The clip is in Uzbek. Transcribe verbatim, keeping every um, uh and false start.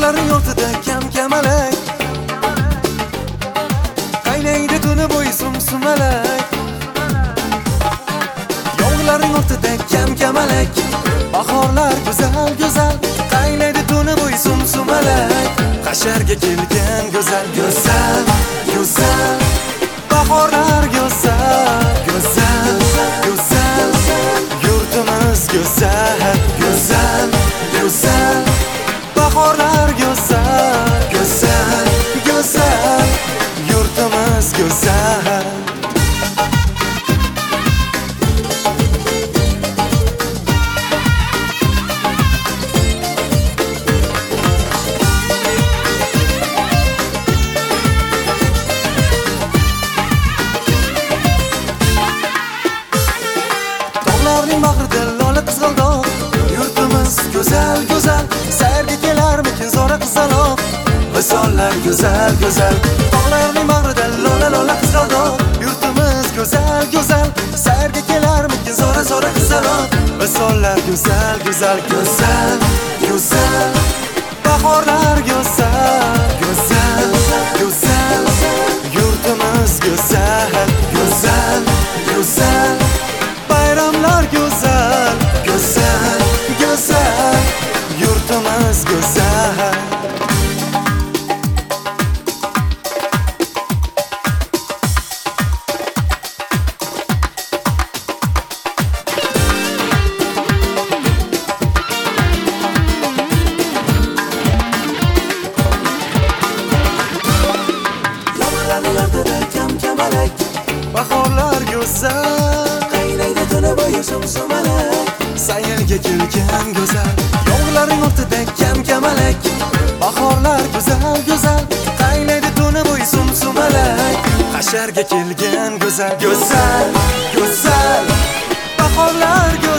Yog'larning ortida kam-kamalak, qaynaydi tuni bo'yi sum-sumalak. Yog'larning ortida kam-kamalak, bahorlar go'zal go'zal, qaynaydi tuni bo'yi sum-sumalak. Hasharga kelgan go'zal go'zal go'zal, bahorlar go'zal go'zal go'zal, yurtimiz go'zal go'zal go'zal, bahorlar go'zal go'zal go'zal, yurtimiz go'zal. Tog'larning bag'rida lola qizg'aldoq, yurtimiz go'zal go'zal, sayrga kelarmikin zora qizaloq. Misollar go'zal go'zal, tog'larning bag'rida lola lola qizg'aldoq, yurtimiz go'zal go'zal, sayrga kelarmikin zora zora qizaloq. Misollar go'zal go'zal go'zal go'zal, bahorlar go'zal go'zal go'zal, yurtimiz go'zal go'zal go'zal, bayramlar go'zal go'zal go'zal, yurtimiz go'zal. Kam-kamalak, bahorlar go'zal, qaynaydi tuni bo'yi sum-sumalak. Sayrga kelgan go'zal, yog'larning ortida kam-kamalak, bahorlar go'zal go'zal, qaynaydi tuni bo'yi sum-sumalak. Hasharga kelgan go'zal go'zal go'zal, bahorlar